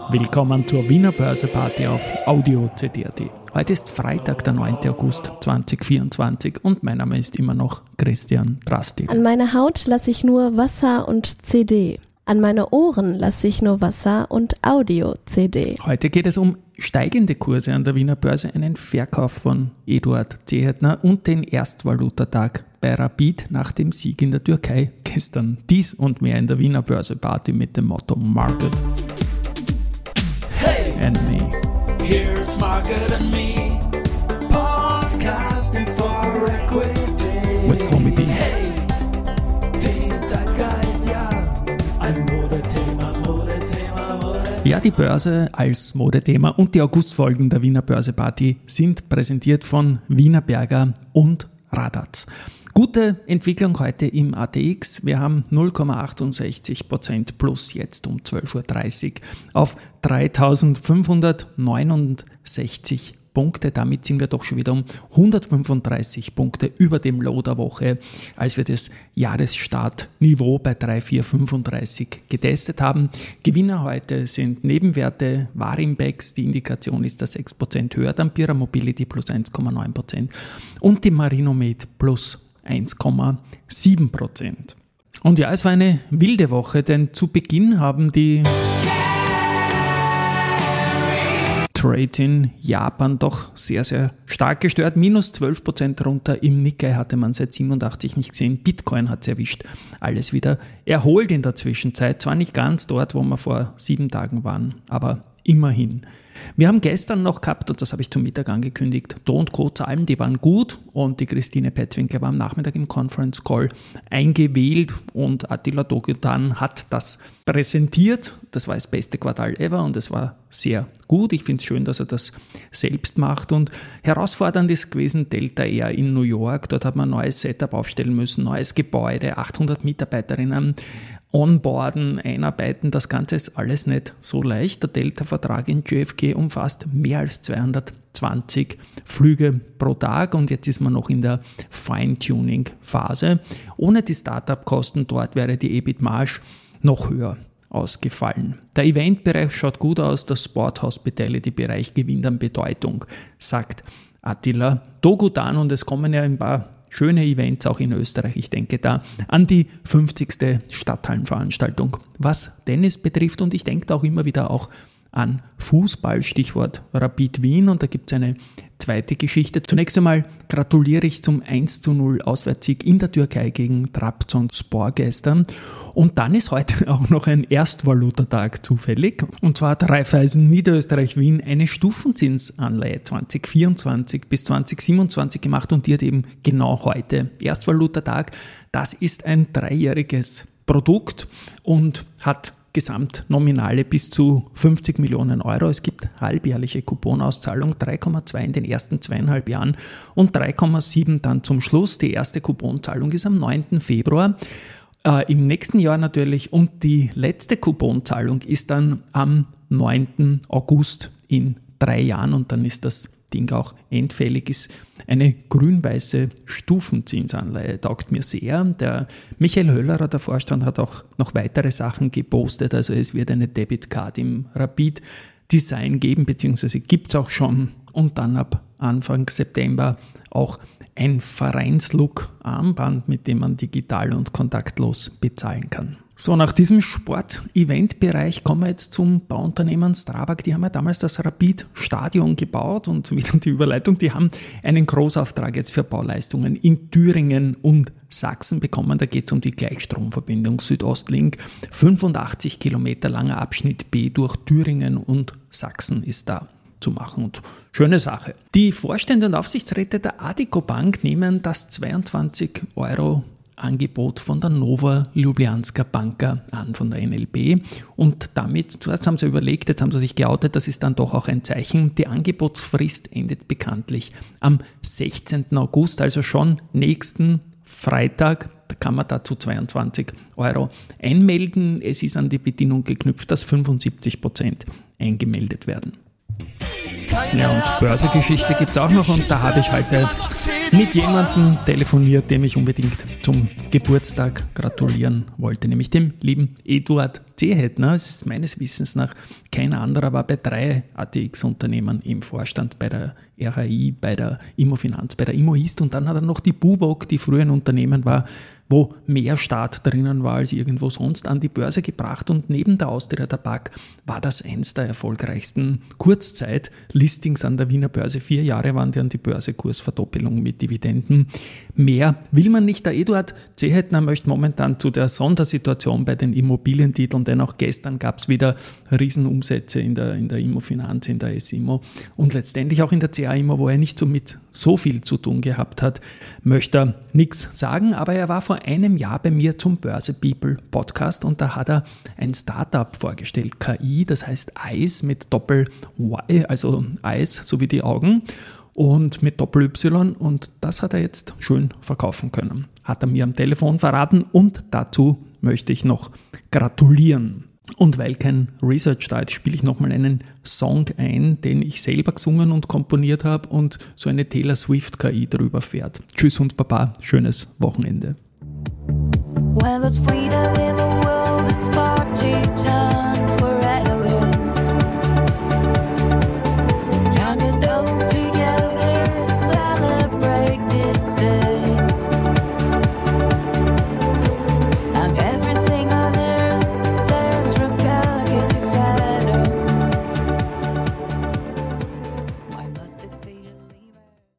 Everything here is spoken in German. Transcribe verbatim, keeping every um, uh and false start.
Willkommen zur Wiener Börse-Party auf Audio C D punkt A T. Heute ist Freitag, der neunten August zweitausendvierundzwanzig und mein Name ist immer noch Christian Drastil. An meine Haut lasse ich nur Wasser und C D. An meine Ohren lasse ich nur Wasser und Audio-C D. Heute geht es um steigende Kurse an der Wiener Börse, einen Verkauf von Eduard Zehetner und den Erstvalutatag bei Rapid nach dem Sieg in der Türkei gestern. Dies und mehr in der Wiener Börse-Party mit dem Motto Market Hey, and Me. here's Market and Me, podcasting for equity. With Homie B. Hey, den Zeitgeist, ja, ein Modethema, Modethema, Modethema. Ja, die Börse als Modethema und die Augustfolgen der Wiener Börse-Party sind präsentiert von Wienerberger und Radatz. Gute Entwicklung heute im A T X. Wir haben null Komma achtundsechzig Prozent plus jetzt um zwölf Uhr dreißig auf dreitausendfünfhundertneunundsechzig Punkte. Damit sind wir doch schon wieder um hundertfünfunddreißig Punkte über dem Low der Woche, als wir das Jahresstartniveau bei drei Komma vierhundertfünfunddreißig getestet haben. Gewinner heute sind Nebenwerte, Warimbex, die Indikation ist da sechs Prozent höher, dann Pira Mobility plus eins Komma neun Prozent und die Marinomed plus eins Komma sieben Prozent. Und ja, es war eine wilde Woche, denn zu Beginn haben die Trade in Japan doch sehr, sehr stark gestört. Minus zwölf Prozent runter. Im Nikkei hatte man seit siebenundachtzig nicht gesehen. Bitcoin hat es erwischt. Alles wieder erholt in der Zwischenzeit. Zwar nicht ganz dort, wo wir vor sieben Tagen waren, aber immerhin. Wir haben gestern noch gehabt, und das habe ich zum Mittag angekündigt, Do und Co. Zahlen, die waren gut und die Christine Petzwinkler war am Nachmittag im Conference Call eingewählt und Attila Dogudan hat das präsentiert. Das war das beste Quartal ever und es war sehr gut. Ich finde es schön, dass er das selbst macht und herausfordernd ist gewesen Delta Air in New York. Dort hat man ein neues Setup aufstellen müssen, neues Gebäude, achthundert Mitarbeiterinnen onboarden, einarbeiten, das Ganze ist alles nicht so leicht. Der Delta-Vertrag in J F K umfasst mehr als zweihundertzwanzig Flüge pro Tag und jetzt ist man noch in der Feintuning-Phase. Ohne die Startup-Kosten dort wäre die E B I T-Marge noch höher ausgefallen. Der Eventbereich schaut gut aus, der Sport-Hospitality-Bereich gewinnt an Bedeutung, sagt Attila Dogudan und es kommen ja ein paar schöne Events auch in Österreich. Ich denke da an die fünfzigste Stadthallenveranstaltung, was Tennis betrifft und ich denke da auch immer wieder auch an Fußball, Stichwort Rapid Wien und da gibt es eine zweite Geschichte. Zunächst einmal gratuliere ich zum eins zu null Auswärtssieg in der Türkei gegen Trabzonspor gestern und dann ist heute auch noch ein Erstvalutatag zufällig und zwar hat Raiffeisen Niederösterreich Wien eine Stufenzinsanleihe zwanzig vierundzwanzig bis zwanzig siebenundzwanzig gemacht und die hat eben genau heute Erstvalutatag. Das ist ein dreijähriges Produkt und hat Gesamtnominale bis zu fünfzig Millionen Euro. Es gibt halbjährliche Couponauszahlung, drei Komma zwei in den ersten zweieinhalb Jahren und drei Komma sieben dann zum Schluss. Die erste Couponzahlung ist am neunten Februar äh, im nächsten Jahr natürlich und die letzte Couponzahlung ist dann am neunten August in drei Jahren und dann ist das Ding auch endfällig, ist eine grün-weiße Stufenzinsanleihe, taugt mir sehr. Der Michael Höllerer, der Vorstand, hat auch noch weitere Sachen gepostet, also es wird eine Debitcard im Rapid-Design geben, beziehungsweise gibt es auch schon und dann ab Anfang September auch ein Vereinslook-Armband, mit dem man digital und kontaktlos bezahlen kann. So, nach diesem Sport-Event-Bereich kommen wir jetzt zum Bauunternehmen Strabag. Die haben ja damals das Rapid-Stadion gebaut und wieder die Überleitung, die haben einen Großauftrag jetzt für Bauleistungen in Thüringen und Sachsen bekommen. Da geht es um die Gleichstromverbindung Südostlink. fünfundachtzig Kilometer langer Abschnitt B durch Thüringen und Sachsen ist da zu machen und schöne Sache. Die Vorstände und Aufsichtsräte der Addiko Bank nehmen das zweiundzwanzig Euro Angebot von der Nova Ljubljanska Banka an, von der N L B und damit, zuerst haben sie überlegt, jetzt haben sie sich geoutet, das ist dann doch auch ein Zeichen, die Angebotsfrist endet bekanntlich am sechzehnten August, also schon nächsten Freitag, da kann man dazu zweiundzwanzig Euro einmelden, es ist an die Bedingung geknüpft, dass fünfundsiebzig Prozent eingemeldet werden. Ja, und Börsegeschichte gibt es auch noch und da habe ich heute mit jemandem telefoniert, dem ich unbedingt zum Geburtstag gratulieren wollte, nämlich dem lieben Eduard Zehetner. Es ist meines Wissens nach kein anderer, war bei drei A T X-Unternehmen im Vorstand, bei der R H I, bei der Immofinanz, bei der Immoist, und dann hat er noch die Buwog, die früher ein Unternehmen war, wo mehr Staat drinnen war als irgendwo sonst, an die Börse gebracht, und neben der Austria Tabak war das eins der erfolgreichsten Kurzzeit-Listings an der Wiener Börse. Vier Jahre waren die an die Börse, Kursverdoppelung mit Dividenden. Mehr will man nicht. Der Eduard Zehetner möchte momentan zu der Sondersituation bei den Immobilientiteln, denn auch gestern gab es wieder Riesenumsätze in der, in der Immofinanz, in der S I M O und letztendlich auch in der C A Immo, wo er nicht so mit so viel zu tun gehabt hat, möchte er nichts sagen, aber er war vor einem Jahr bei mir zum Börse People Podcast und da hat er ein Startup vorgestellt, K I, das heißt Eyes mit Doppel-Y, also Eyes, so wie die Augen, und mit Doppel-Y, und das hat er jetzt schön verkaufen können. Hat er mir am Telefon verraten, und dazu möchte ich noch gratulieren. Und weil kein Research da ist, spiele ich nochmal einen Song ein, den ich selber gesungen und komponiert habe und so eine Taylor Swift K I drüber fährt. Tschüss und Baba, schönes Wochenende. Well, it's freedom in the world, it's party time.